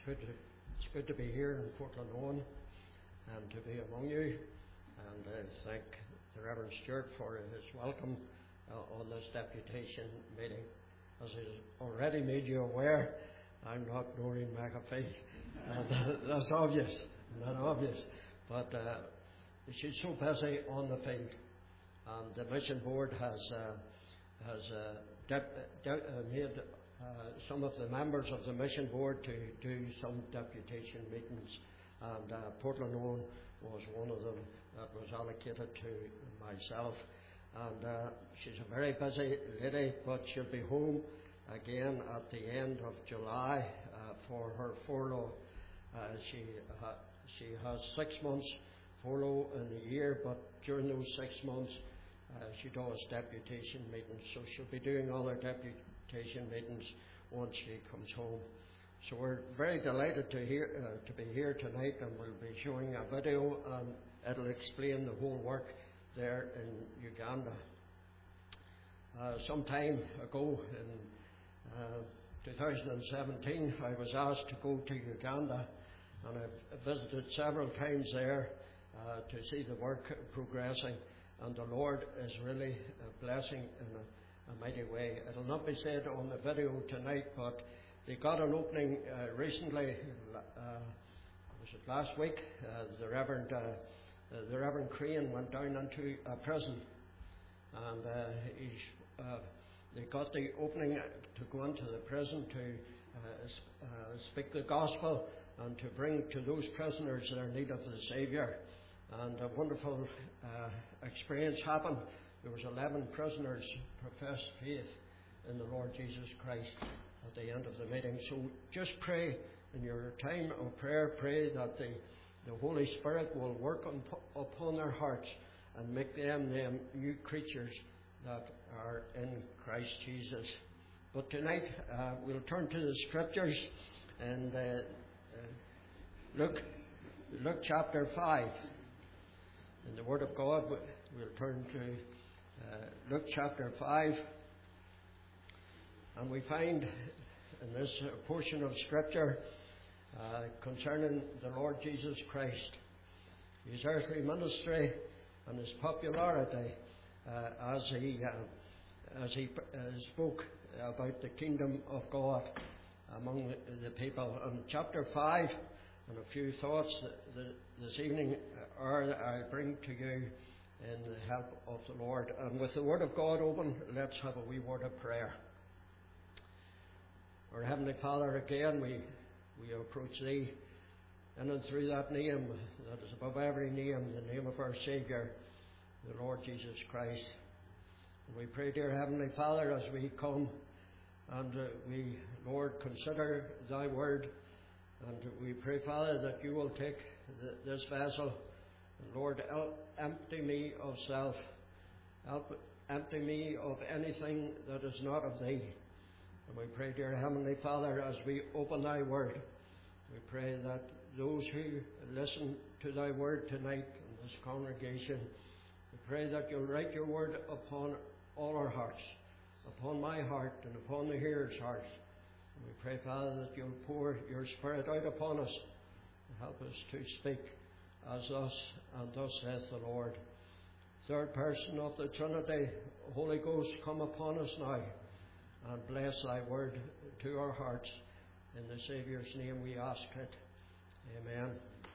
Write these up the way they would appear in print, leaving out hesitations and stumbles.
It's good to be here in Portlaoise and to be among you. And thank the Reverend Stuart for his welcome on this deputation meeting. As he's already made you aware, I'm not Noreen McAfee. That's obvious, not obvious. But she's so busy on the field, and the mission board has made some of the members of the mission board to do some deputation meetings, and Portlaoise was one of them that was allocated to myself. And she's a very busy lady, but she'll be home again at the end of July for her furlough. She has 6 months furlough in the year, but during those 6 months she does deputation meetings, so she'll be doing all her deputation meetings once she comes home. So we're very delighted to be here tonight, and we'll be showing a video, and it'll explain the whole work there in Uganda. Some time ago in 2017, I was asked to go to Uganda, and I've visited several times there to see the work progressing, and the Lord is really blessing in a mighty way. It'll not be said on the video tonight, but they got an opening recently. Was it last week? The Reverend Crane went down into a prison, and they got the opening to go into the prison to speak the gospel and to bring to those prisoners their need of the Saviour. And a wonderful experience happened. There was 11 prisoners professed faith in the Lord Jesus Christ at the end of the meeting. So just pray in your time of prayer, pray that the Holy Spirit will work upon their hearts and make them new creatures that are in Christ Jesus. But tonight we'll turn to the Scriptures, and Luke chapter 5. In the Word of God, we'll turn to Luke chapter 5, and we find in this portion of Scripture concerning the Lord Jesus Christ, his earthly ministry and his popularity as he spoke about the kingdom of God among the people. And chapter 5, and a few thoughts this evening I bring to you in the help of the Lord. And with the Word of God open, let's have a wee word of prayer. Our Heavenly Father, again we approach Thee in and through that name that is above every name, the name of our Saviour, the Lord Jesus Christ. And we pray, dear Heavenly Father, as we come and we, Lord, consider Thy Word, and we pray, Father, that You will take this vessel, and Lord, empty me of self, empty me of anything that is not of Thee. And we pray, dear Heavenly Father, as we open Thy Word, we pray that those who listen to Thy Word tonight in this congregation, we pray that You'll write Your Word upon all our hearts, upon my heart and upon the hearers' hearts. And we pray, Father, that You'll pour Your Spirit out upon us and help us to speak as thus and thus saith the Lord. Third person of the Trinity, Holy Ghost, come upon us now and bless Thy Word to our hearts. In the Saviour's name we ask it. Amen.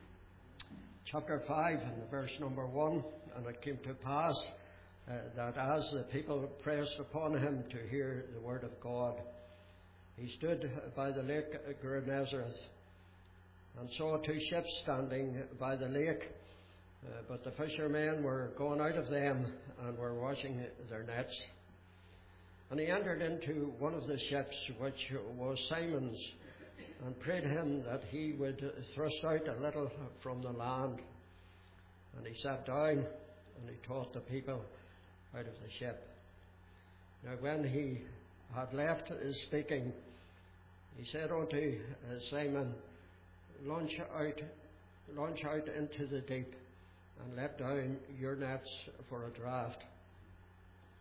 Chapter 5 and verse number 1. And it came to pass that as the people pressed upon him to hear the word of God, he stood by the lake Gennesaret and saw 2 ships standing by the lake, but the fishermen were gone out of them and were washing their nets. And he entered into one of the ships, which was Simon's, and prayed him that he would thrust out a little from the land. And he sat down, and he taught the people out of the ship. Now when he had left his speaking, he said unto Simon, Launch out into the deep, and let down your nets for a draught.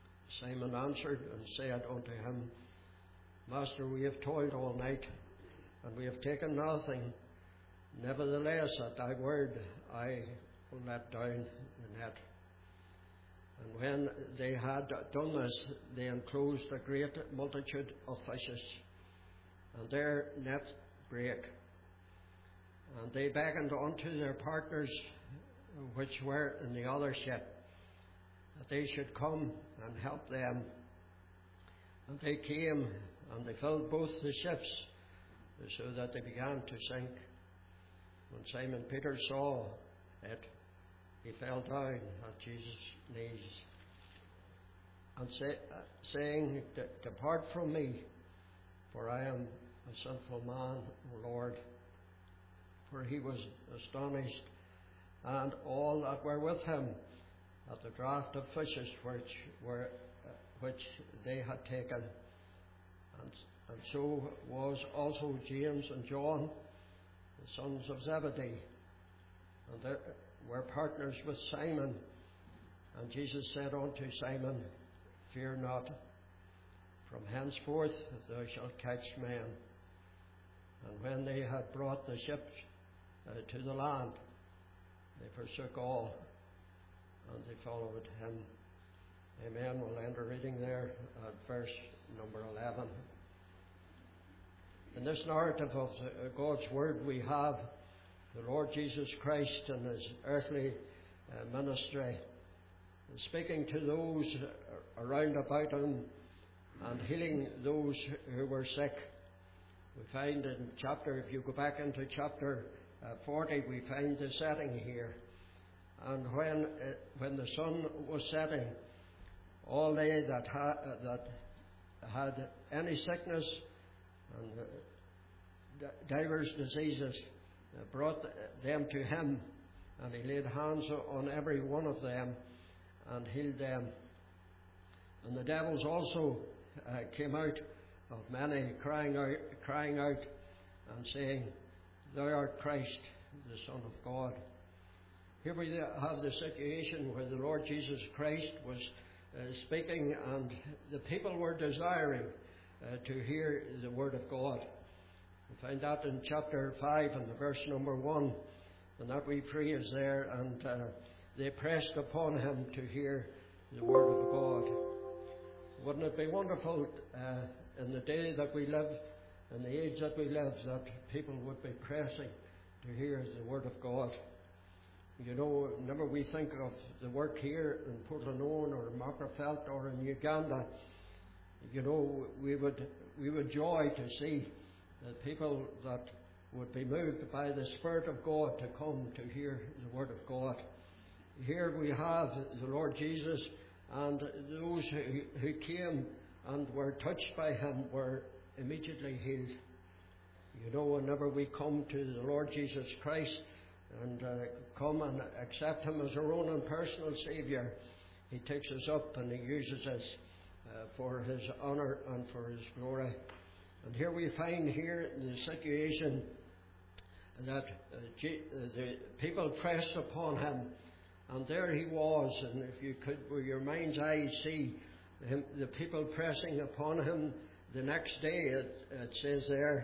Simon answered and said unto him, Master, we have toiled all night, and we have taken nothing. Nevertheless, at thy word I will let down the net. And when they had done this, they enclosed a great multitude of fishes, and their net brake. And they beckoned unto their partners which were in the other ship, that they should come and help them. And they came, and they filled both the ships, so that they began to sink. When Simon Peter saw it, he fell down at Jesus' knees, and saying, Depart from me, for I am a sinful man, O Lord. For he was astonished, and all that were with him, at the draught of fishes which they had taken. And so was also James and John, the sons of Zebedee, and they were partners with Simon. And Jesus said unto Simon, Fear not, from henceforth thou shalt catch men. And when they had brought the ship to the land, they forsook all, and they followed him. Amen. We'll end our reading there at verse number 11. In this narrative of God's Word, we have the Lord Jesus Christ and his earthly ministry, speaking to those around about him and healing those who were sick. We find in if you go back into chapter 40, we find the setting here. And when the sun was setting, all they that had any sickness and divers diseases brought them to him, and he laid hands on every one of them and healed them. And the devils also came out of many, crying out and saying, Thou art Christ, the Son of God. Here we have the situation where the Lord Jesus Christ was speaking, and the people were desiring to hear the Word of God. We find that in chapter 5 and the verse number 1, and that wee phrase there, and they pressed upon him to hear the Word of God. Wouldn't it be wonderful in the day that we live, in the age that we live, that people would be pressing to hear the Word of God? You know, whenever we think of the work here in Portlanone or Magherafelt or in Uganda, you know, we would joy to see the people that would be moved by the Spirit of God to come to hear the Word of God. Here we have the Lord Jesus, and those who came and were touched by him were immediately healed. You know, whenever we come to the Lord Jesus Christ and come and accept him as our own and personal Saviour, he takes us up and he uses us for his honour and for his glory. And here we find here the situation that the people pressed upon him, and there he was. And if you could, with your mind's eye, see him, the people pressing upon him. The next day, it says there,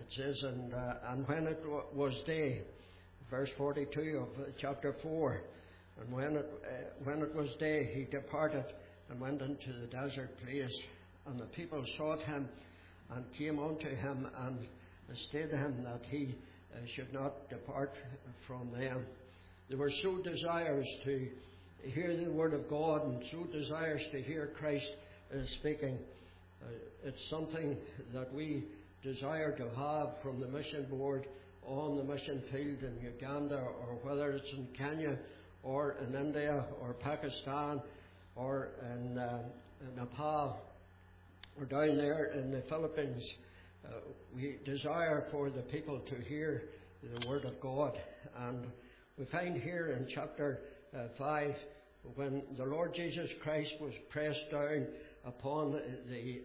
and when it was day, verse 42 of chapter 4, and when it was day, he departed and went into the desert place, and the people sought him and came unto him and stayed him that he should not depart from them. They were so desirous to hear the Word of God and so desirous to hear Christ speaking. It's something that we desire to have from the mission board on the mission field in Uganda, or whether it's in Kenya or in India or Pakistan or in Nepal or down there in the Philippines. We desire for the people to hear the Word of God. And we find here in chapter 5, when the Lord Jesus Christ was pressed down upon the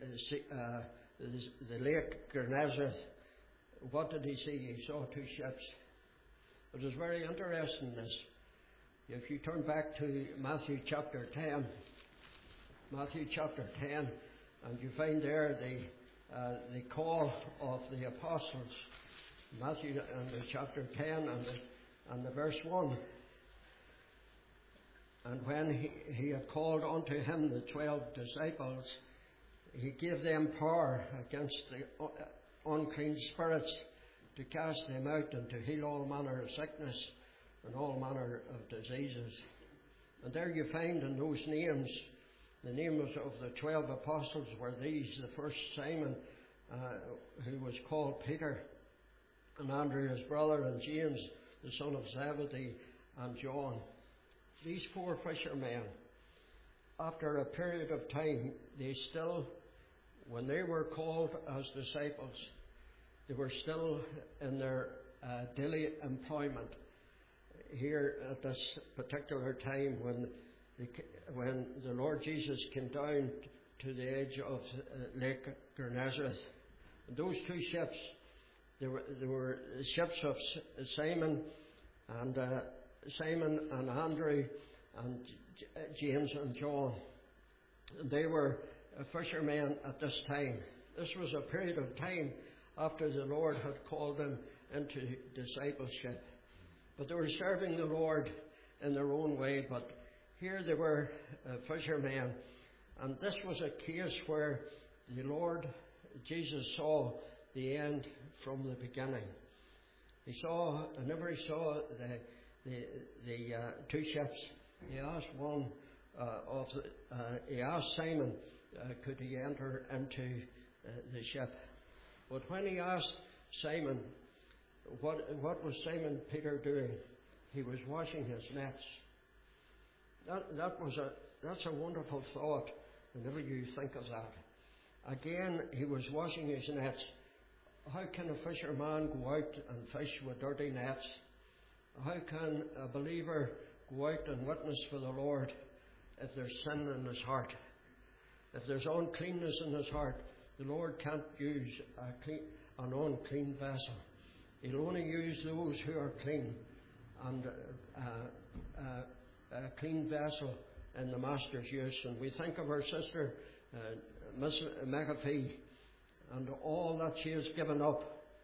Lake Gennesaret, what did he see? He saw two ships. It was very interesting, this. If you turn back to Matthew chapter 10, and you find there the call of the apostles, Matthew and the chapter 10 and the verse 1. And when he had called unto him the 12 disciples, he gave them power against the unclean spirits to cast them out and to heal all manner of sickness and all manner of diseases. And there you find in those names, the names of the 12 apostles were these: the first Simon, who was called Peter, and Andrew his brother, and James the son of Zebedee, and John. These 4 fishermen, after a period of time, they still, when they were called as disciples, they were still in their daily employment here at this particular time when the Lord Jesus came down to the edge of Lake Gennesaret. And those 2 ships, there were ships of Simon and Andrew and James and John. And they were fishermen at this time. This was a period of time after the Lord had called them into discipleship. But they were serving the Lord in their own way. But here they were fishermen. And this was a case where the Lord Jesus saw the end from the beginning. He saw, whenever he saw the 2 ships, he asked he asked Simon, could he enter into the ship? But when he asked Simon, what was Simon Peter doing? He was washing his nets. That's a wonderful thought whenever you think of that. Again, he was washing his nets. How can a fisherman go out and fish with dirty nets? How can a believer go out and witness for the Lord if there's sin in his heart? If there's uncleanness in his heart, the Lord can't use an unclean vessel. He'll only use those who are clean, and a clean vessel in the Master's use. And we think of our sister, Miss McAfee, and all that she has given up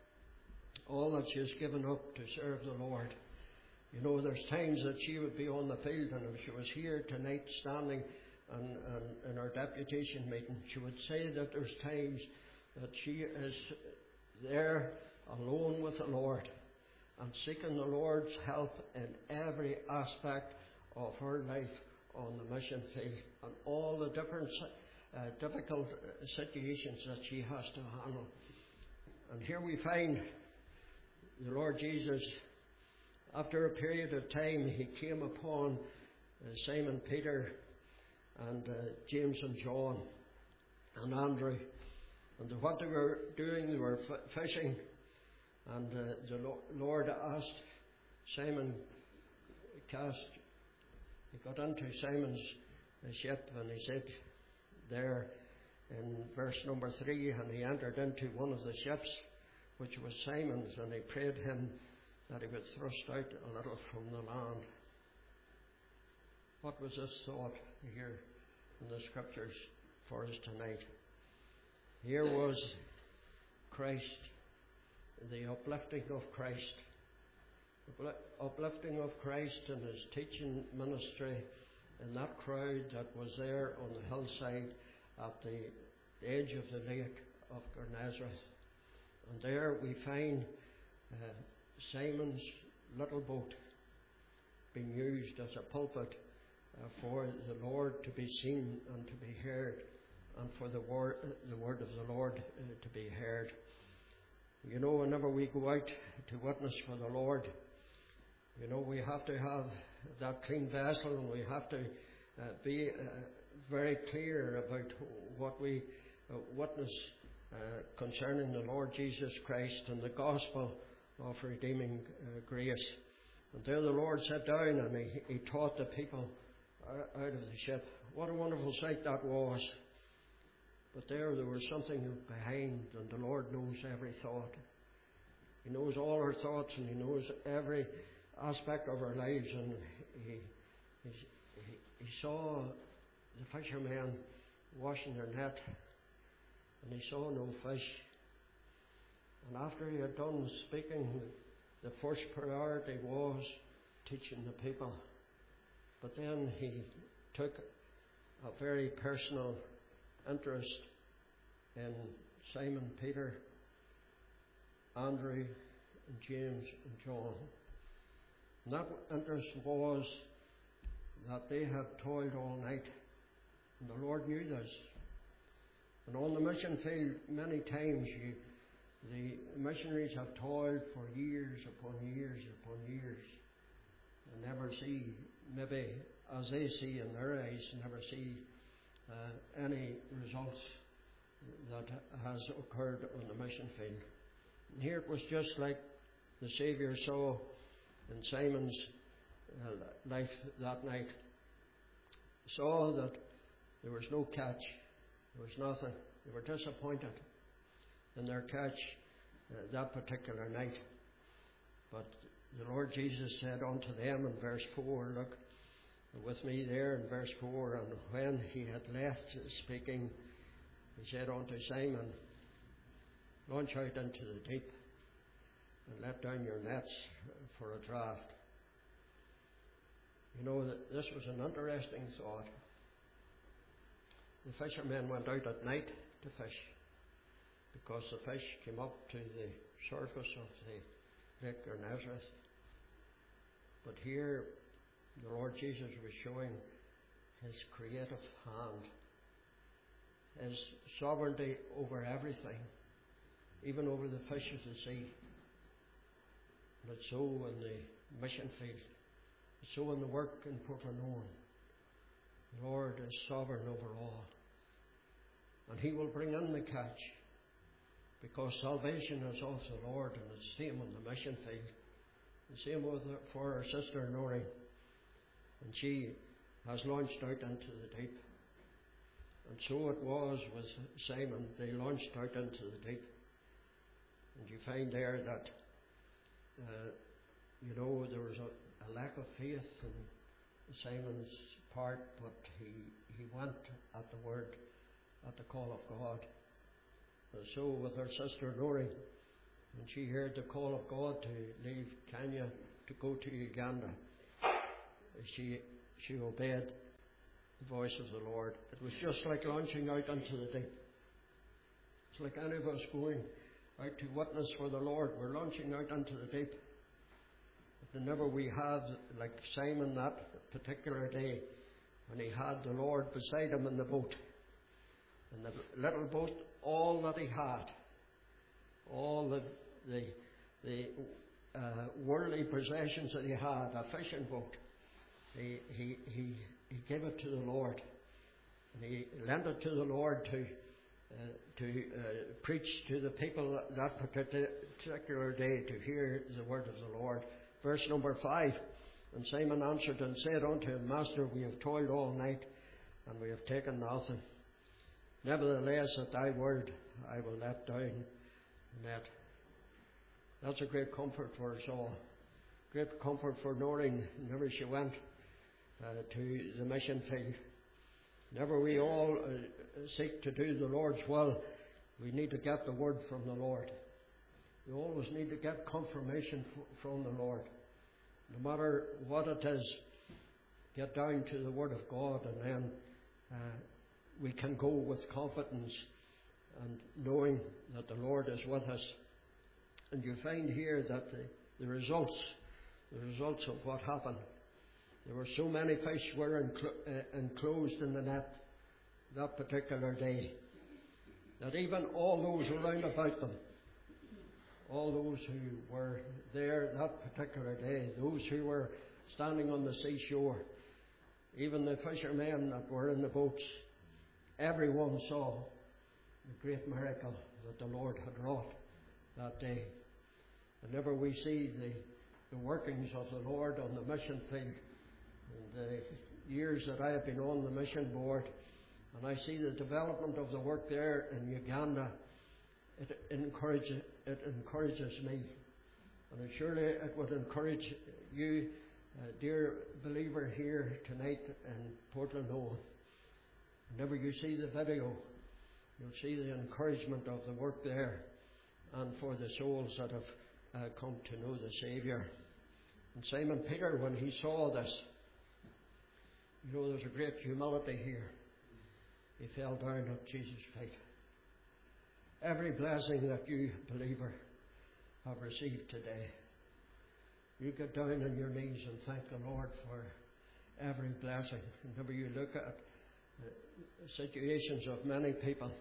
to serve the Lord. You know, there's times that she would be on the field, and if she was here tonight standing in our deputation meeting, she would say that there's times that she is there alone with the Lord and seeking the Lord's help in every aspect of her life on the mission field and all the different difficult situations that she has to handle. And here we find the Lord Jesus, after a period of time, he came upon Simon Peter and James and John and Andrew. And what they were doing, they were fishing. And the Lord asked Simon, he got into Simon's ship, and he said there in verse number 3, and he entered into one of the ships, which was Simon's, and he prayed him that he would thrust out a little from the land. What was this thought here in the scriptures for us tonight? Here was Christ, the uplifting of Christ. Uplifting of Christ and his teaching ministry in that crowd that was there on the hillside at the edge of the lake of Gennesaret. And there we find Simon's little boat being used as a pulpit for the Lord to be seen and to be heard, and for the word of the Lord to be heard. You know, whenever we go out to witness for the Lord, you know, we have to have that clean vessel, and we have to be very clear about what we witness concerning the Lord Jesus Christ and the gospel of redeeming grace. And there the Lord sat down and he taught the people out of the ship. What a wonderful sight that was. But there was something behind, and the Lord knows every thought. He knows all our thoughts, and he knows every aspect of our lives. And he saw the fishermen washing their net, and he saw no fish. And after he had done speaking, the first priority was teaching the people. But then he took a very personal interest in Simon Peter, Andrew, and James and John. And that interest was that they had toiled all night, and the Lord knew this. And on the mission field, many times the missionaries have toiled for years upon years upon years, and never see, maybe as they see in their eyes, never see any results that has occurred on the mission field. And here it was just like the Saviour saw in Simon's life that night. He saw that there was no catch, there was nothing. They were disappointed in their catch that particular night. But the Lord Jesus said unto them in verse 4, look with me there in verse 4, and when he had left speaking, he said unto Simon, launch out into the deep and let down your nets for a draught. You know, that this was an interesting thought. The fishermen went out at night to fish, because the fish came up to the surface of the Lake Gennesaret. But here the Lord Jesus was showing his creative hand, his sovereignty over everything, even over the fish of the sea. And it's so in the mission field, it's so in the work in Portlaoise. The Lord is sovereign over all, and he will bring in the catch, because salvation is of the Lord, and it's the same on the mission field. The same for our sister Nori, and she has launched out into the deep. And so it was with Simon. They launched out into the deep, and you find there that there was a lack of faith in Simon's part, but he went at the word, at the call of God. And so with her sister Nori, when she heard the call of God to leave Kenya to go to Uganda, she obeyed the voice of the Lord. It was just like launching out into the deep. It's like any of us going out to witness for the Lord. We're launching out into the deep. But whenever we had, like Simon that particular day, when he had the Lord beside him in the boat, in the little boat, all that he had, all the worldly possessions that he had, a fishing boat, he gave it to the Lord, and he lent it to the Lord to preach to the people that particular day, to hear the word of the Lord. Verse number 5, and Simon answered and said unto him, Master, we have toiled all night, and we have taken nothing. Nevertheless, at thy word I will let down the net. That's a great comfort for us all. Great comfort for Noreen whenever she went to the mission field. Whenever we all seek to do the Lord's will, we need to get the word from the Lord. We always need to get confirmation from the Lord. No matter what it is, get down to the word of God, and then we can go with confidence and knowing that the Lord is with us. And you find here that the results of what happened. There were so many fish were enclosed in the net that particular day, that even all those around about them, all those who were there that particular day, those who were standing on the seashore, even the fishermen that were in the boats, everyone saw the great miracle that the Lord had wrought that day. Whenever we see the workings of the Lord on the mission field, and the years that I have been on the mission board, and I see the development of the work there in Uganda, it encourages me, and surely it would encourage you, dear believer here tonight in Portlaoise. Whenever you see the video You'll see the encouragement of the work there, and for the souls that have come to know the Saviour. And Simon Peter, when he saw this, there's a great humility here. He fell down at Jesus' feet. Every blessing that you, believer, have received today, you get down on your knees and thank the Lord for every blessing. Whenever you look at situations of many people,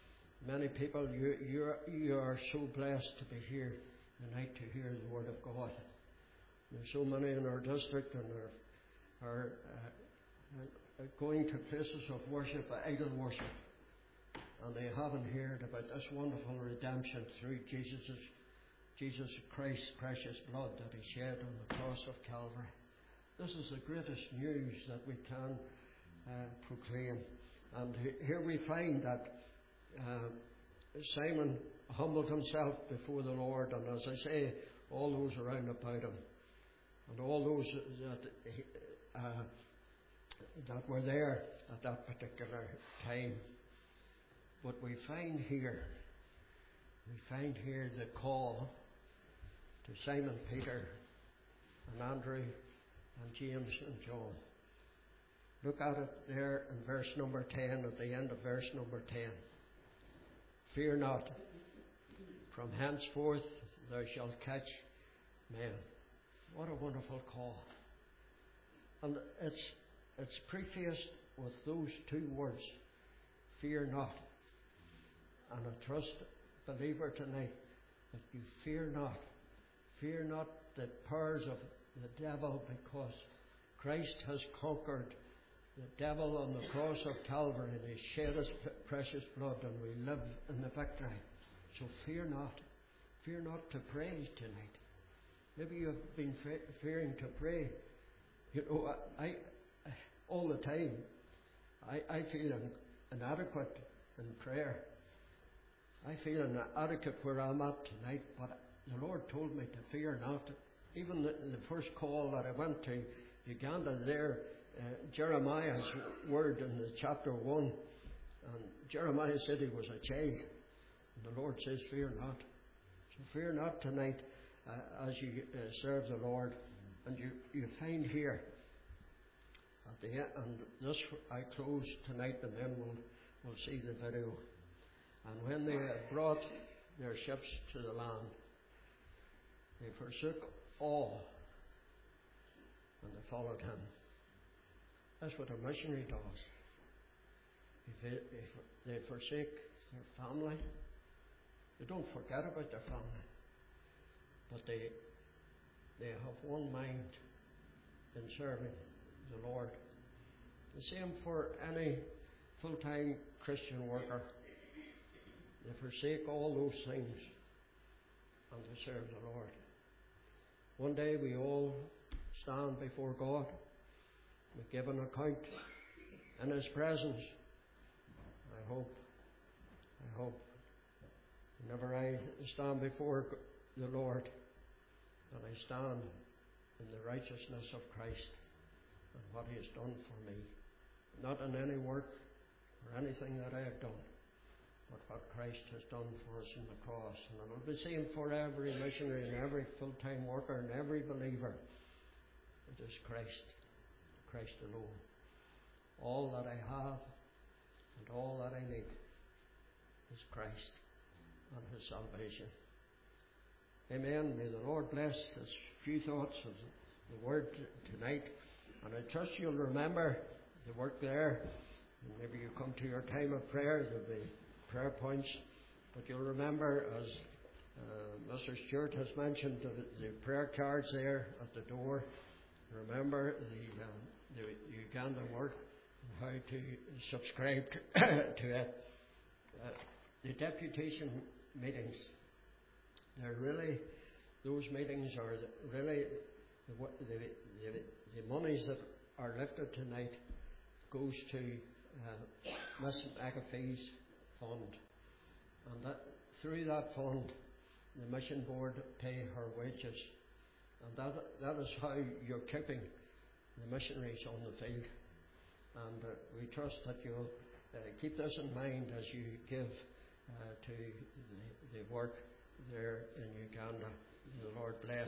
you are so blessed to be here tonight to hear the Word of God. There's so many in our district and are going to places of worship, idol worship, and they haven't heard about this wonderful redemption through Jesus Christ's precious blood that He shed on the cross of Calvary. This is the greatest news that we can proclaim. And here we find that Simon humbled himself before the Lord, and as I say, all those around about him, and all those that were there at that particular time. But we find here the call to Simon Peter and Andrew and James and John. Look at it there in verse number 10, at the end of verse number 10. Fear not, from henceforth thou shalt catch men. What a wonderful call. And it's prefaced with those two words, fear not. And I trust, believer, tonight that you fear not. Fear not the powers of the devil, because Christ has conquered the devil on the cross of Calvary, and He shed His precious blood, and we live in the victory. So fear not. Fear not to pray tonight. Maybe you have been fearing to pray. I all the time, I feel inadequate in prayer. I feel inadequate where I'm at tonight, but the Lord told me to fear not. Even the first call that I went to Uganda there, Jeremiah's word in the chapter 1, and Jeremiah said he was a child, and the Lord says, fear not. So fear not tonight as you serve the Lord. And you find here at the end, and this I close tonight, and then we'll see the video. And when they had brought their ships to the land, they forsook all, and they followed Him. That's what a missionary does. If they forsake their family, they don't forget about their family, but they have one mind in serving the Lord. The same for any full-time Christian worker. They forsake all those things and they serve the Lord. One day we all stand before God. We give an account in His presence. I hope whenever I stand before the Lord, that I stand in the righteousness of Christ and what He has done for me. Not in any work or anything that I have done, but what Christ has done for us in the cross. And it will be the same for every missionary and every full-time worker and every believer. It is Christ alone. All that I have and all that I need is Christ and His salvation. Amen. May the Lord bless this few thoughts of the Word tonight. And I trust you'll remember the work there. And maybe you come to your time of prayer, there'll be prayer points. But you'll remember, as Mr. Stewart has mentioned, the prayer cards there at the door. Remember the Uganda work and how to subscribe to it. The deputation meetings, those meetings are really the monies that are lifted tonight goes to Miss McAfee's fund, and that through that fund the mission board pay her wages, and that is how you're keeping the missionaries on the field. And we trust that you'll keep this in mind as you give to the work there in Uganda. The Lord bless.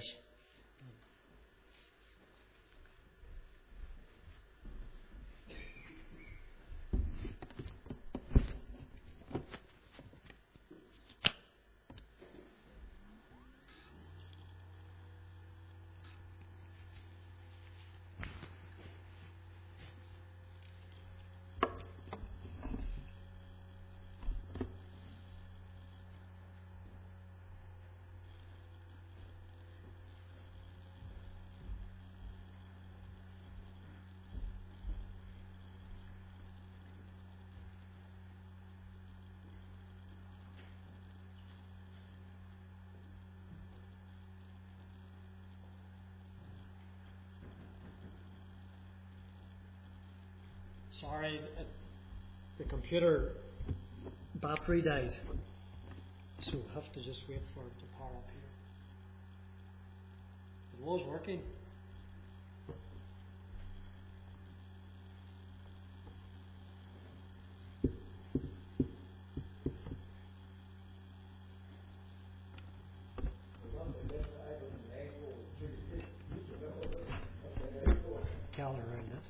Sorry, the computer battery died, so we'll have to just wait for it to power up here. It was working. Gather around it.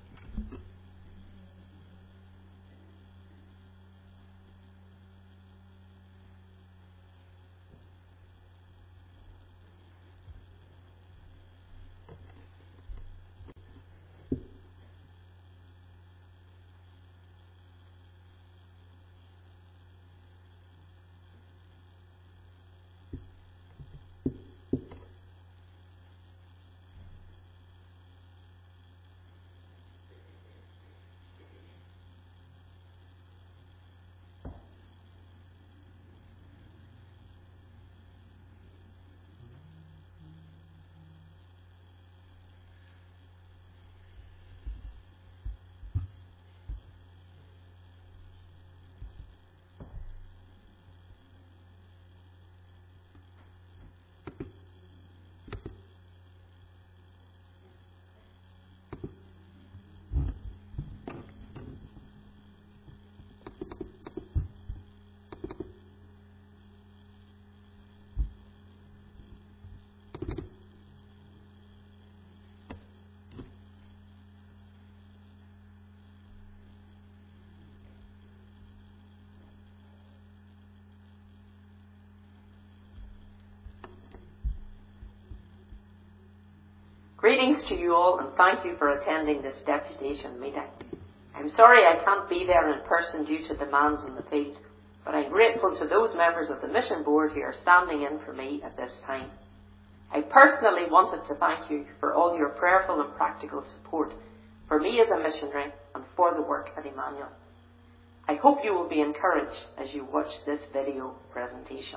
Greetings to you all, and thank you for attending this deputation meeting. I'm sorry I can't be there in person due to demands in the field, but I'm grateful to those members of the mission board who are standing in for me at this time. I personally wanted to thank you for all your prayerful and practical support for me as a missionary and for the work at Emmanuel. I hope you will be encouraged as you watch this video presentation.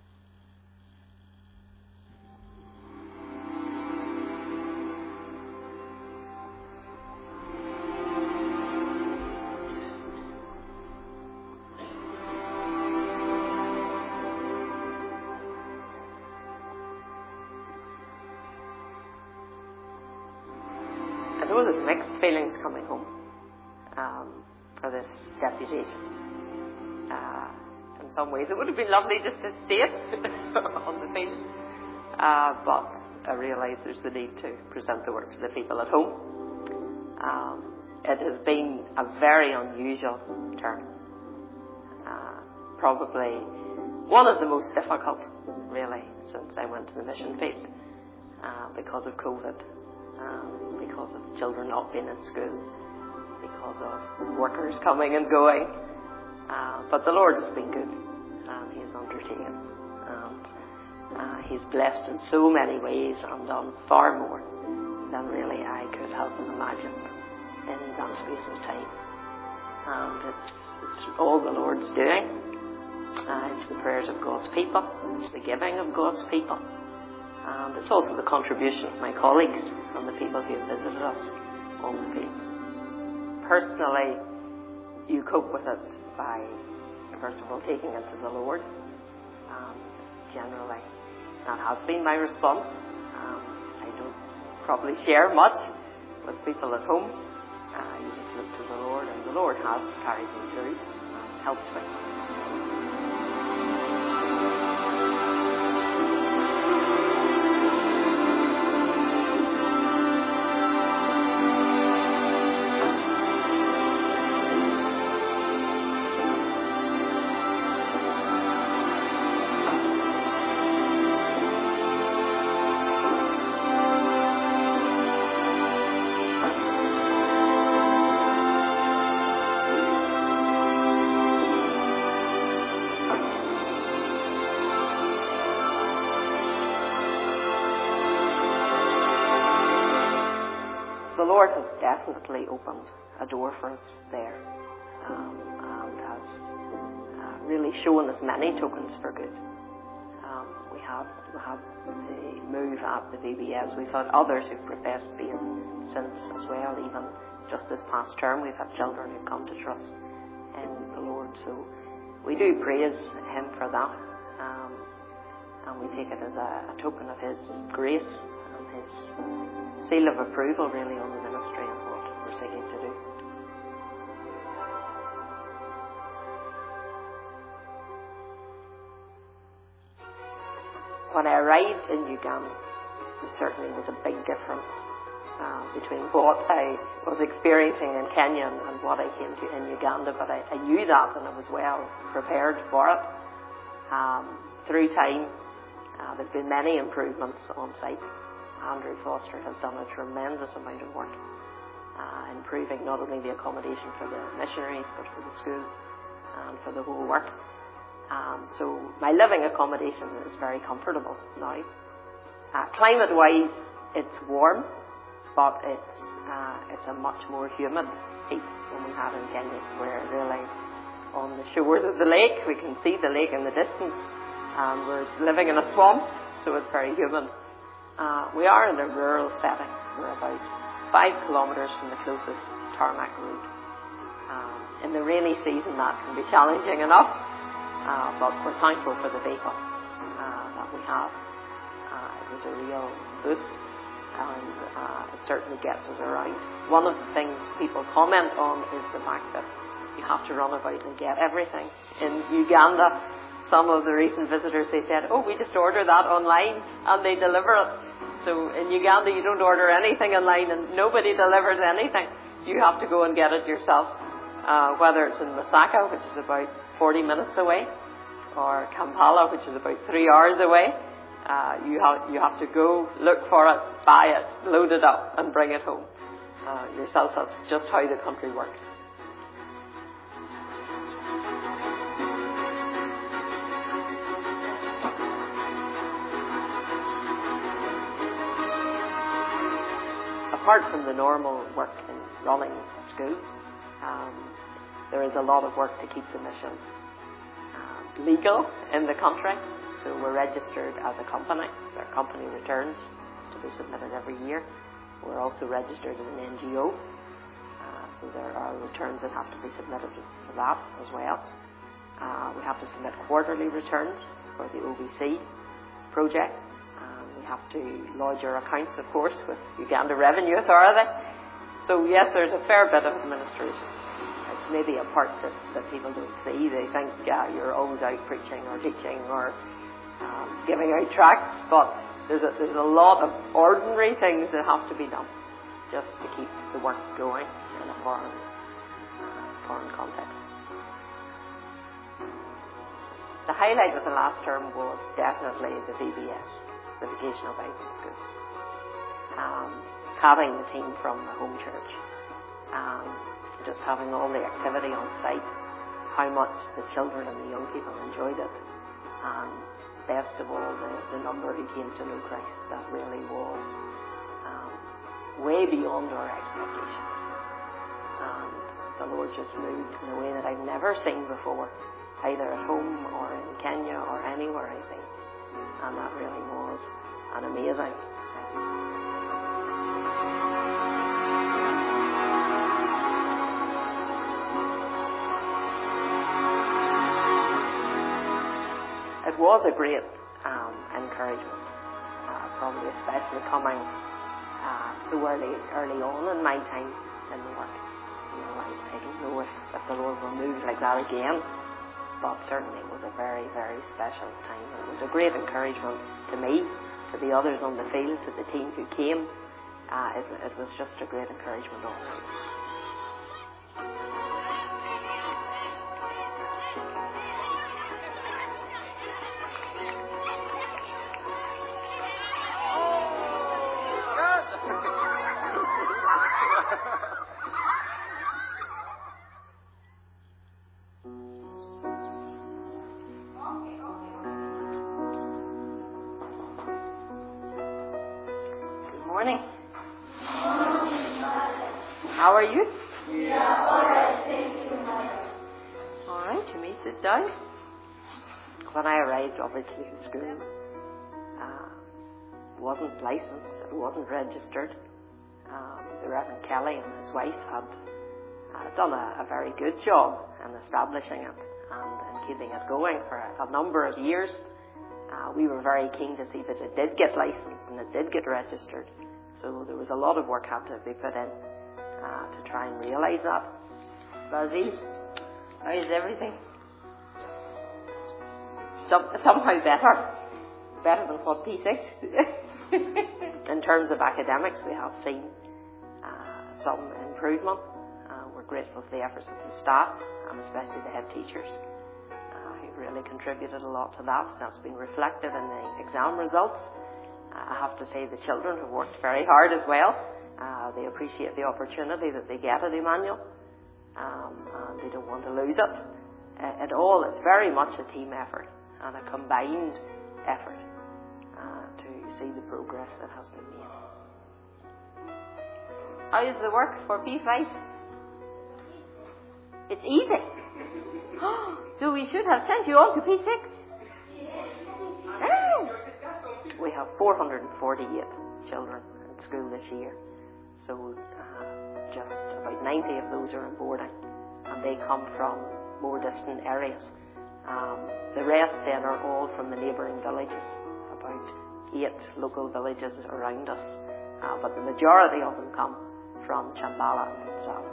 I suppose it's mixed feelings coming home for this deputation. In some ways it would have been lovely just to stay on the field, but I realise there's the need to present the work to the people at home. It has been a very unusual term, probably one of the most difficult really since I went to the mission field, because of COVID. Because of children not being in school, because of workers coming and going. But the Lord has been good, and He has undertaken, and He's blessed in so many ways and done far more than really I could have imagined in that space of time. And it's all the Lord's doing. It's the prayers of God's people, it's the giving of God's people. And it's also the contribution of my colleagues and the people who have visited us on the field. Personally, you cope with it by, first of all, taking it to the Lord. Generally, that has been my response. I don't probably share much with people at home. You just look to the Lord, and the Lord has carried me through and helped me. The Lord has definitely opened a door for us there, and has really shown us many tokens for good. We have the move at the VBS. We've had others who've professed faith since as well. Even just this past term, we've had children who've come to trust in the Lord. So we do praise Him for that, and we take it as a token of His grace and His seal of approval, really, on the ministry and what we're seeking to do. When I arrived in Uganda, there certainly was a big difference between what I was experiencing in Kenya and what I came to in Uganda, but I knew that and I was well prepared for it. Through time, there have been many improvements on site. Andrew Foster has done a tremendous amount of work improving not only the accommodation for the missionaries but for the school and for the whole work. So my living accommodation is very comfortable now. Climate-wise, it's warm, but it's a much more humid heat than we have in Kenya. We're really on the shores of the lake. We can see the lake in the distance, and we're living in a swamp, so it's very humid. We are in a rural setting. We're about 5 kilometres from the closest tarmac road. In the rainy season, that can be challenging enough, but we're thankful for the vehicle that we have. It was a real boost, and it certainly gets us around. One of the things people comment on is the fact that you have to run about and get everything. In Uganda, some of the recent visitors, they said, "Oh, we just order that online and they deliver it." So in Uganda, you don't order anything online and nobody delivers anything. You have to go and get it yourself. Whether it's in Masaka, which is about 40 minutes away, or Kampala, which is about 3 hours away, you have to go, look for it, buy it, load it up and bring it home yourself. That's just how the country works. Apart from the normal work in running school, there is a lot of work to keep the mission legal in the country. So we're registered as a company. There are company returns to be submitted every year. We're also registered as an NGO. So there are returns that have to be submitted for that as well. We have to submit quarterly returns for the OBC project. We have to lodge our accounts, of course, with Uganda Revenue Authority. So yes, there's a fair bit of administration. It's maybe a part that people don't see. They think you're always out preaching or teaching or giving out tracts, but there's a lot of ordinary things that have to be done just to keep the work going in a foreign context. The highlight of the last term was definitely the VBS, the Vocational Bible School. Having the team from the home church, just having all the activity on site, how much the children and the young people enjoyed it, and best of all, the number who came to know Christ. That really was way beyond our expectations. And the Lord just moved in a way that I've never seen before, either at home or in Kenya or anywhere, I think. And that really was an amazing thing. It was a great encouragement, probably especially coming so early on in my time in the work. I don't know if the Lord will move like that again, but certainly it was a very, very special time. And it was a great encouragement to me, to the others on the field, to the team who came. It was just a great encouragement all night. Good morning. How are you? Yeah, all right, thank you. All right, you may sit down. When I arrived, obviously, the school wasn't licensed, it wasn't registered. The Reverend Kelly and his wife had done a very good job in establishing it and keeping it going for a number of years. We were very keen to see that it did get licensed and it did get registered. So there was a lot of work had to be put in to try and realise that. Basil, how is everything? Somehow better than what P6. In terms of academics, we have seen some improvement. We're grateful for the efforts of the staff and especially the head teachers who really contributed a lot to that. That's been reflected in the exam results. I have to say the children have worked very hard as well. They appreciate the opportunity that they get at Emmanuel, and they don't want to lose it. It's very much a team effort and a combined effort to see the progress that has been made. How is the work for P5? It's easy. So we should have sent you on to P6. Oh. We have 448 children in school this year. So just about 90 of those are in boarding, and they come from more distant areas. The rest then are all from the neighbouring villages, about 8 local villages around us. But the majority of them come from Chambala and Salu.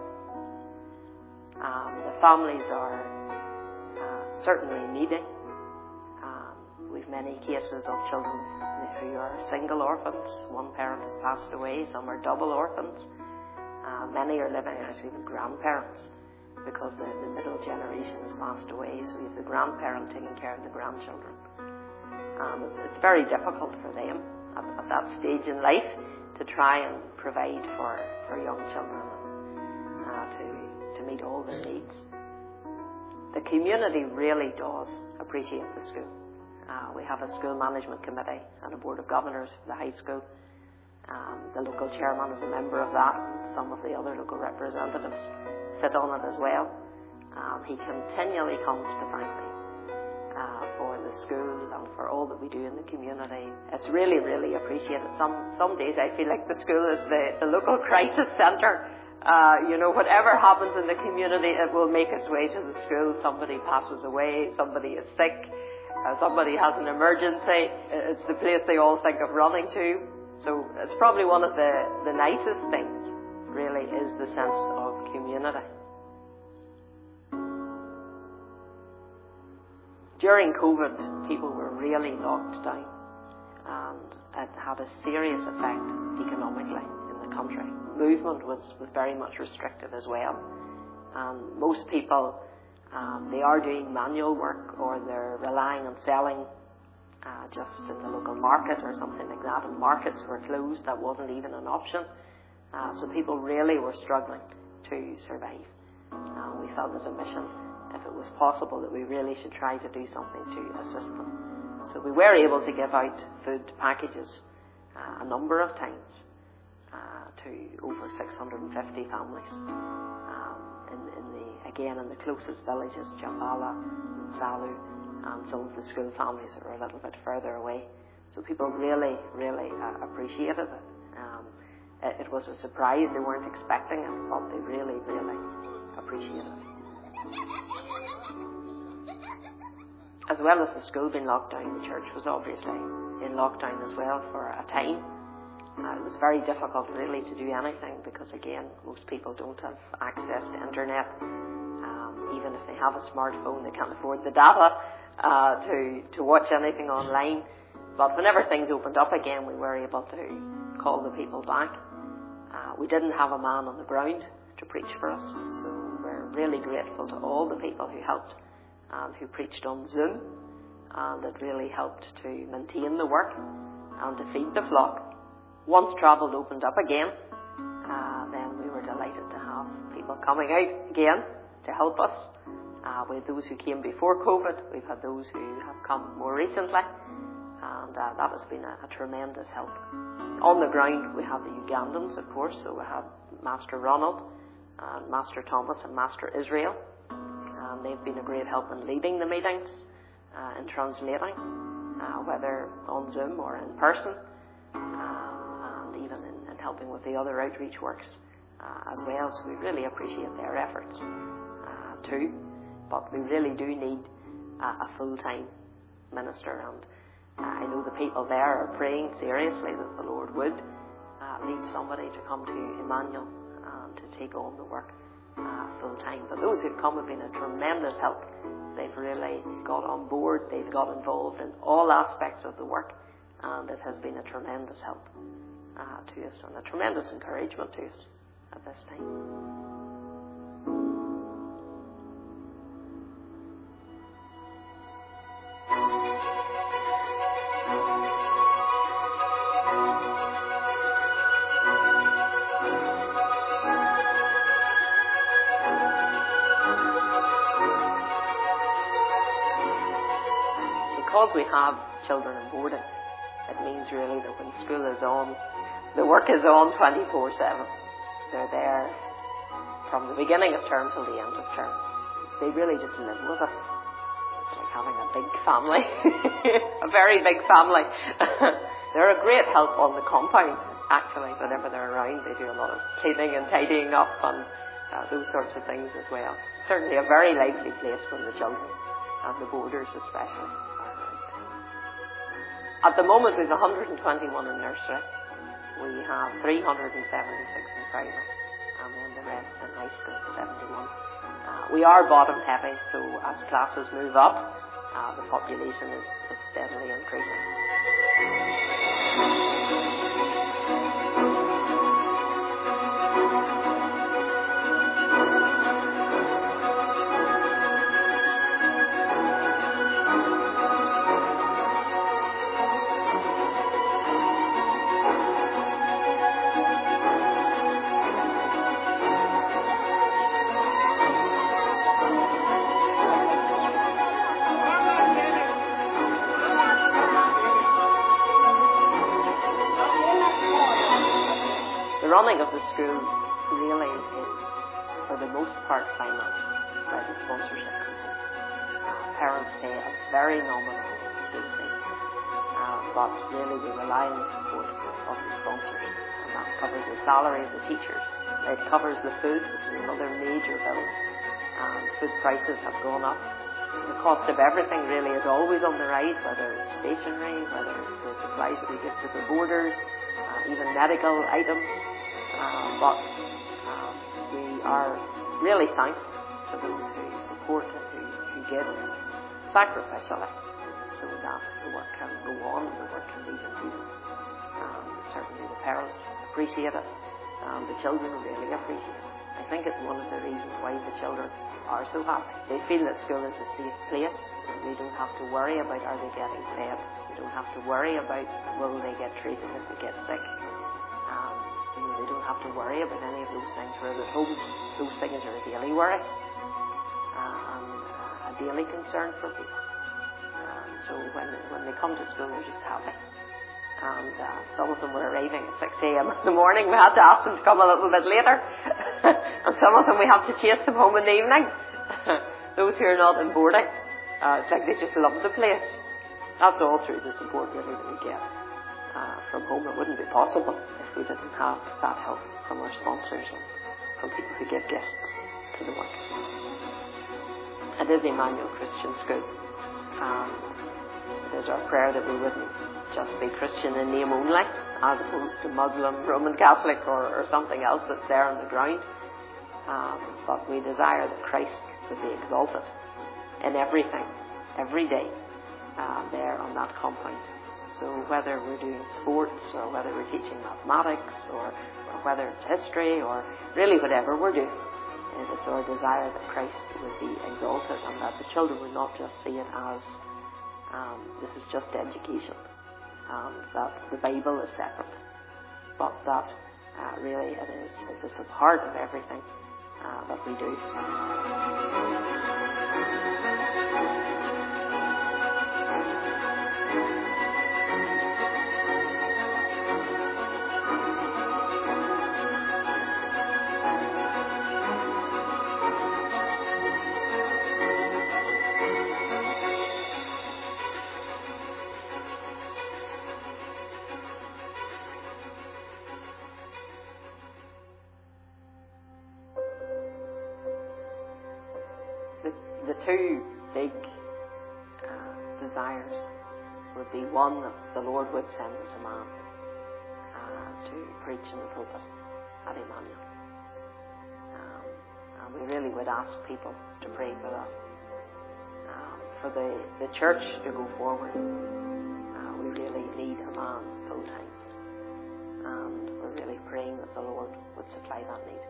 The families are certainly needy. We've many cases of children who are single orphans. One parent has passed away, some are double orphans. Many are living actually with grandparents because the middle generation has passed away, so we have the grandparent taking care of the grandchildren. It's very difficult for them at that stage in life to try and provide for young children to meet all their needs. The community really does appreciate the school. We have a school management committee and a board of governors for the high school. The local chairman is a member of that, and some of the other local representatives sit on it as well. He continually comes to thank me for the school and for all that we do in the community. It's really, really appreciated. Some days I feel like the school is the local crisis centre. Whatever happens in the community, it will make its way to the school. Somebody passes away, somebody is sick, somebody has an emergency. It's the place they all think of running to. So it's probably one of the nicest things, really, is the sense of community. During COVID, people were really locked down, and it had a serious effect economically in the country. Movement was very much restricted as well. Most people, they are doing manual work, or they're relying on selling just in the local market or something like that, and markets were closed. That wasn't even an option. So people really were struggling to survive. We felt as a mission, if it was possible, that we really should try to do something to assist them. So we were able to give out food packages a number of times to over 650 families in the closest villages, Chambala and Salu, and some of the school families that were a little bit further away. So people really, really appreciated it. It was a surprise. They weren't expecting it, but they really, really appreciated it. As well as the school being locked down, the church was obviously in lockdown as well for a time. It was very difficult really to do anything because, again, most people don't have access to internet. Even if they have a smartphone, they can't afford the data to watch anything online. But whenever things opened up again, we were able to call the people back. We didn't have a man on the ground to preach for us, so we're really grateful to all the people who helped and who preached on Zoom, and it really helped to maintain the work and to feed the flock. Once travel opened up again, then we were delighted to have people coming out again to help us. We had those who came before COVID, we've had those who have come more recently, and that has been a tremendous help. On the ground we have the Ugandans, of course, so we have Master Ronald, and Master Thomas and Master Israel, and they've been a great help in leading the meetings, in translating, whether on Zoom or in person, and even in helping with the other outreach works as well. So we really appreciate their efforts too. But we really do need a full-time minister, and I know the people there are praying seriously that the Lord would lead somebody to come to Emmanuel and to take on the work full-time. But those who've come have been a tremendous help. They've really got on board, they've got involved in all aspects of the work, and it has been a tremendous help to us and a tremendous encouragement to us at this time. Because we have children in boarding, it means really that when school is on, the work is on 24/7. They're there from the beginning of term till the end of term. They really just live with us. It's like having a big family, a very big family. They're a great help on the compound, actually. Whenever they're around, they do a lot of cleaning and tidying up and those sorts of things as well. Certainly a very lively place when the children and the boarders especially. At the moment, we have 121 in nursery. We have 376 in primary, and then the rest in high school, 71. We are bottom heavy, so as classes move up, the population is steadily increasing. The running of the school really is, for the most part, financed by the sponsorship company. Parents pay a very nominal school fee, but really we rely on the support of the sponsors, and that covers the salary of the teachers. It covers the food, which is another major bill, and food prices have gone up. The cost of everything really is always on the rise, whether it's stationery, whether it's the supplies that we give to the boarders, even medical items. But we are really thankful to those who support and who give sacrificially so that the work can go on and the work can be continued. Certainly the parents appreciate it, and the children really appreciate it. I think it's one of the reasons why the children are so happy. They feel that school is a safe place, and they don't have to worry about are they getting fed. They don't have to worry about will they get treated if they get sick. They don't have to worry about any of those things. Whereas at home, those things are a daily worry and a daily concern for people. So when they come to school, they're just happy. And some of them were arriving at 6 a.m. in the morning. We had to ask them to come a little bit later. And some of them we have to chase them home in the evening. Those who are not in boarding, it's like they just love the place. That's all through the support really that we get from home. It wouldn't be possible if we didn't have that help from our sponsors and from people who give gifts to the work. It is Emmanuel Christian School, and it is our prayer that we wouldn't just be Christian in name only, as opposed to Muslim, Roman Catholic, or something else that's there on the ground. But we desire that Christ would be exalted in everything, every day, there on that compound. So whether we're doing sports, or whether we're teaching mathematics, or whether it's history, or really whatever we're doing, it's our desire that Christ would be exalted, and that the children would not just see it as this is just education, that the Bible is separate, but that really it's just a part of everything that we do. The two big desires would be, one, that the Lord would send us a man to preach in the pulpit at Emmanuel. And we really would ask people to pray for that. For the church to go forward, we really need a man full time. And we're really praying that the Lord would supply that need.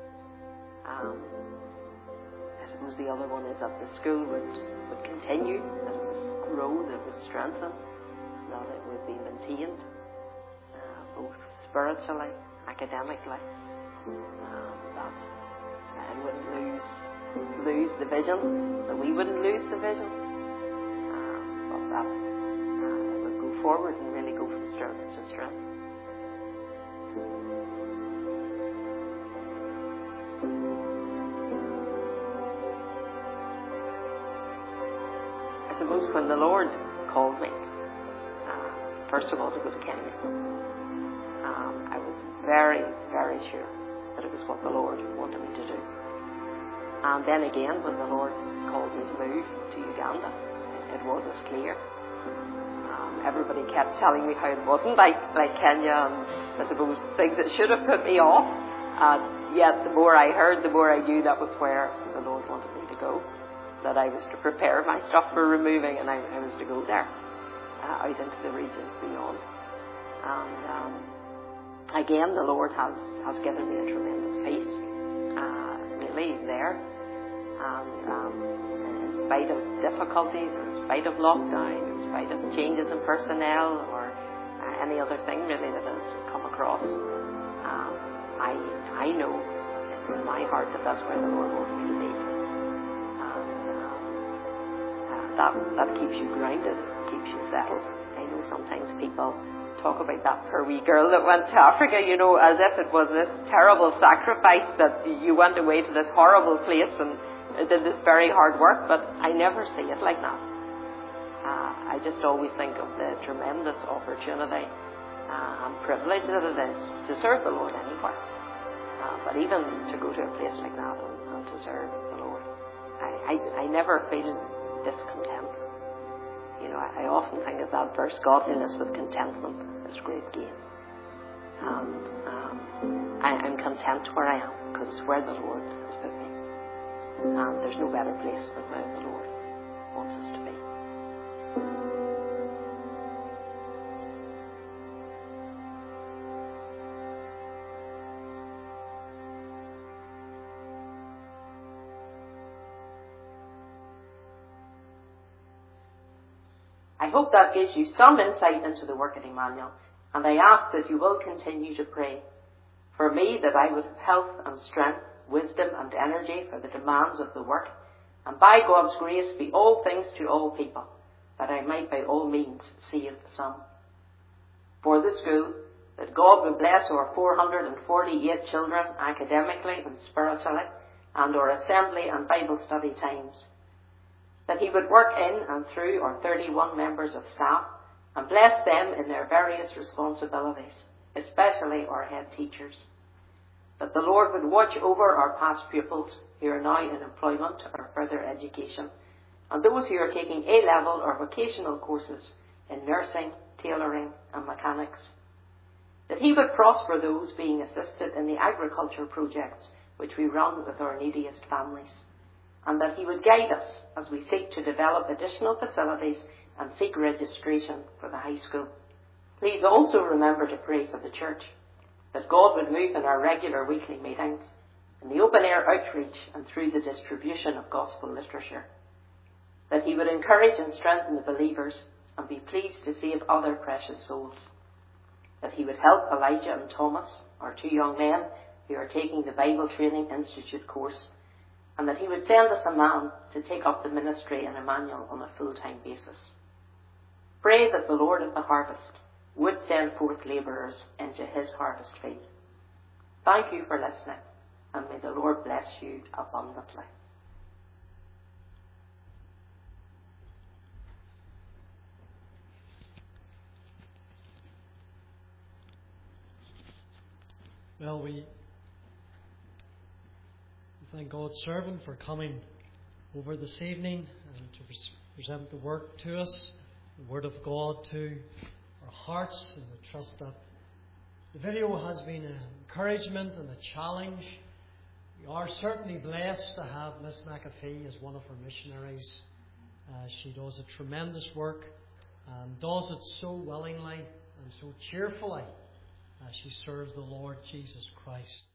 I suppose the other one is that the school would continue, that it would grow, that it would strengthen, that it would be maintained, both spiritually, academically, that it wouldn't lose the vision, that we wouldn't lose the vision, but that it would go forward and really go from strength to strength. I suppose when the Lord called me, first of all to go to Kenya, I was very, very sure that it was what the Lord wanted me to do. And then again, when the Lord called me to move to Uganda, it was as clear. Everybody kept telling me how it wasn't like Kenya, and I suppose things that should have put me off. Yet the more I heard, the more I knew that was where the Lord wanted me to go. That I was to prepare my stuff for removing, and I was to go there, out into the regions beyond. And again, the Lord has given me a tremendous peace, really there. And in spite of difficulties, in spite of lockdown, in spite of changes in personnel, or any other thing really that has come across, I know in my heart that that's where the Lord wants me to be. That keeps you grounded, keeps you settled. I know sometimes people talk about that poor wee girl that went to Africa, as if it was this terrible sacrifice, that you went away to this horrible place and did this very hard work, but I never see it like that. I just always think of the tremendous opportunity and privilege that it is to serve the Lord anywhere. But even to go to a place like that and to serve the Lord, I never feel discontent. I often think of that verse, godliness with contentment is great gain. And I'm content where I am, because it's where the Lord has put me. And there's no better place than where the Lord wants us to be. I hope that gives you some insight into the work at Emmanuel, and I ask that you will continue to pray for me, that I would have health and strength, wisdom and energy for the demands of the work, and by God's grace be all things to all people, that I might by all means save some. For the school, that God would bless our 448 children academically and spiritually, and our assembly and Bible study times. That he would work in and through our 31 members of staff and bless them in their various responsibilities, especially our head teachers. That the Lord would watch over our past pupils who are now in employment or further education, and those who are taking A-level or vocational courses in nursing, tailoring and mechanics. that He would prosper those being assisted in the agriculture projects which we run with our neediest families, and that He would guide us as we seek to develop additional facilities and seek registration for the high school. Please also remember to pray for the church, that God would move in our regular weekly meetings, in the open air outreach and through the distribution of gospel literature, that He would encourage and strengthen the believers and be pleased to save other precious souls, that He would help Elijah and Thomas, our two young men who are taking the Bible Training Institute course, and that He would send us a man to take up the ministry in Emmanuel on a full-time basis. Pray that the Lord of the harvest would send forth labourers into His harvest field. Thank you for listening, and may the Lord bless you abundantly. Well, we thank God's servant for coming over this evening and to present the Word to us, the Word of God to our hearts, and I trust that the video has been an encouragement and a challenge. We are certainly blessed to have Miss McAfee as one of our missionaries. She does a tremendous work and does it so willingly and so cheerfully as she serves the Lord Jesus Christ.